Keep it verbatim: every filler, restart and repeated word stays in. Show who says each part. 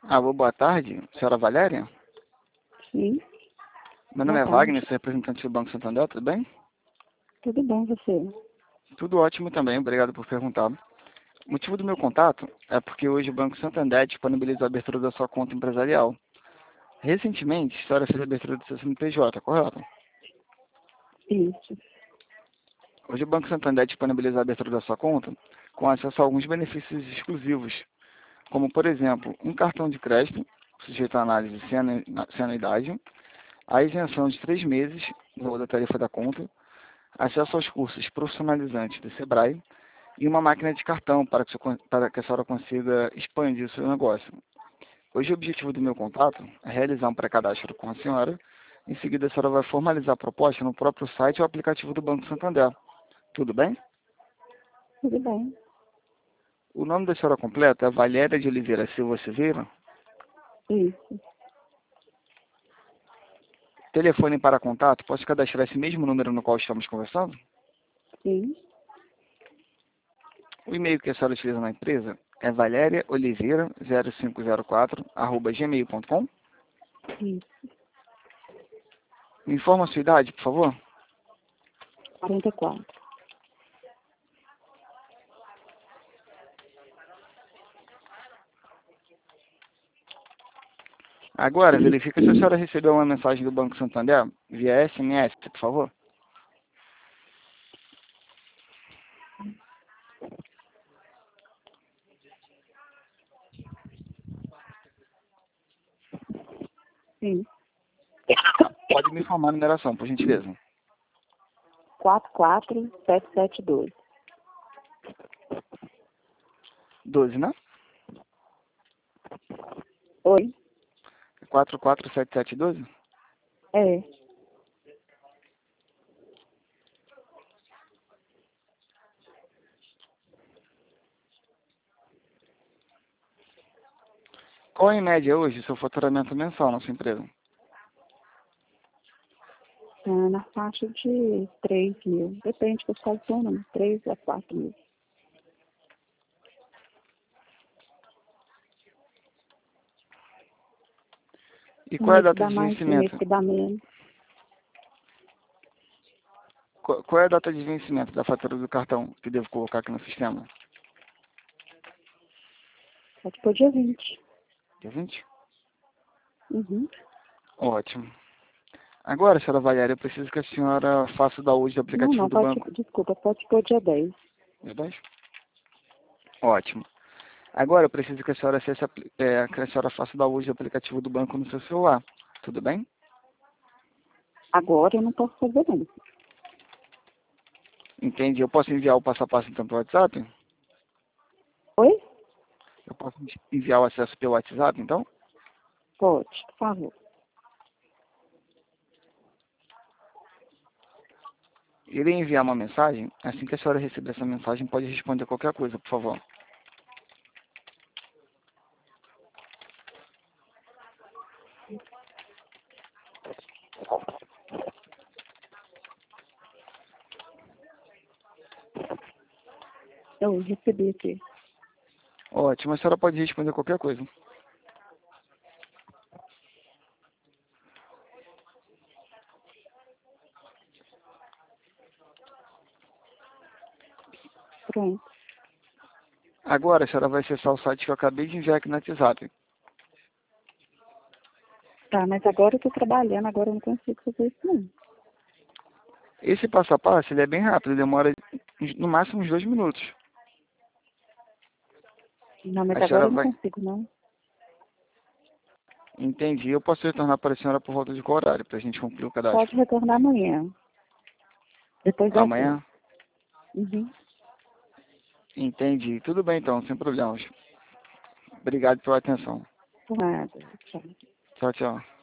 Speaker 1: Alô, boa tarde, senhora Valéria?
Speaker 2: Sim,
Speaker 1: Meu nome
Speaker 2: boa
Speaker 1: é
Speaker 2: tarde.
Speaker 1: Wagner, sou representante do Banco Santander, tudo bem?
Speaker 2: Tudo bem, você?
Speaker 1: Tudo ótimo também, obrigado por perguntar. O motivo do meu contato é porque hoje o Banco Santander disponibiliza a abertura da sua conta empresarial. Recentemente, a senhora fez a abertura do seu C N P J, correto?
Speaker 2: Isso.
Speaker 1: Hoje o Banco Santander disponibiliza a abertura da sua conta com acesso a alguns benefícios exclusivos, como, por exemplo, um cartão de crédito, sujeito à análise sem anu- sem anuidade, a isenção de três meses do valor da tarifa da conta, acesso aos cursos profissionalizantes do Sebrae e uma máquina de cartão para que, seu- para que a senhora consiga expandir o seu negócio. Hoje o objetivo do meu contato é realizar um pré-cadastro com a senhora. Em seguida, a senhora vai formalizar a proposta no próprio site ou aplicativo do Banco Santander. Tudo bem?
Speaker 2: Tudo bem.
Speaker 1: O nome da senhora completa é Valéria de Oliveira Silva Silveira.
Speaker 2: Isso.
Speaker 1: Telefone para contato, posso cadastrar esse mesmo número no qual estamos conversando?
Speaker 2: Sim.
Speaker 1: O e-mail que a senhora utiliza na empresa é valeriaoliveira zero cinco zero quatro arroba gmail ponto com.
Speaker 2: Isso.
Speaker 1: Me informa a sua idade, por favor.
Speaker 2: quarenta e quatro.
Speaker 1: Agora, verifica se a senhora recebeu uma mensagem do Banco Santander via S M S, por favor.
Speaker 2: Sim.
Speaker 1: Pode me informar a numeração, por gentileza.
Speaker 2: quatro quatro sete sete dois.
Speaker 1: doze, né?
Speaker 2: Oi?
Speaker 1: quatro quatro sete sete doze?
Speaker 2: É.
Speaker 1: Qual em média hoje o seu faturamento mensal na sua empresa?
Speaker 2: É na faixa de três mil. Depende do que autônomo. três a quatro mil.
Speaker 1: E
Speaker 2: Tem
Speaker 1: qual é a
Speaker 2: mês que
Speaker 1: data
Speaker 2: dá
Speaker 1: de
Speaker 2: mais, tem mês
Speaker 1: vencimento?
Speaker 2: que dá menos.
Speaker 1: Qual qual é a data de vencimento da fatura do cartão que devo colocar aqui no sistema?
Speaker 2: Pode pôr dia vinte.
Speaker 1: Dia vinte?
Speaker 2: Uhum.
Speaker 1: Ótimo. Agora, senhora Valéria, eu preciso que a senhora faça o download do
Speaker 2: Não,
Speaker 1: aplicativo
Speaker 2: não,
Speaker 1: do
Speaker 2: pode,
Speaker 1: banco.
Speaker 2: desculpa, pode pôr dia dez.
Speaker 1: Dia dez? Ótimo. Agora eu preciso que a senhora, acesse, apli- é, que a senhora faça o download do aplicativo do banco no seu celular. Tudo bem?
Speaker 2: Agora eu não posso fazer não.
Speaker 1: Entendi. Eu posso enviar o passo a passo então pelo WhatsApp?
Speaker 2: Oi?
Speaker 1: Eu posso enviar o acesso pelo WhatsApp, então?
Speaker 2: Pode, por favor.
Speaker 1: Irei enviar uma mensagem. Assim que a senhora receber essa mensagem, pode responder qualquer coisa, por favor.
Speaker 2: Eu recebi aqui.
Speaker 1: Ótimo. A senhora pode responder qualquer coisa.
Speaker 2: Pronto.
Speaker 1: Agora a senhora vai acessar o site que eu acabei de enviar aqui no WhatsApp.
Speaker 2: Tá, mas agora eu tô trabalhando, agora eu não consigo fazer isso não.
Speaker 1: Esse passo a passo ele é bem rápido, demora uns- no máximo uns dois minutos.
Speaker 2: Não, mas
Speaker 1: A
Speaker 2: agora
Speaker 1: senhora
Speaker 2: eu não
Speaker 1: vai.
Speaker 2: consigo não.
Speaker 1: Entendi. Eu posso retornar para a senhora por volta de qual horário, para a gente concluir o cadastro?
Speaker 2: Pode retornar amanhã. Depois das dez.
Speaker 1: Amanhã?
Speaker 2: Uhum.
Speaker 1: Entendi. Tudo bem então, sem problemas. Obrigado pela atenção.
Speaker 2: Por nada. Tchau.
Speaker 1: Tchau, tchau.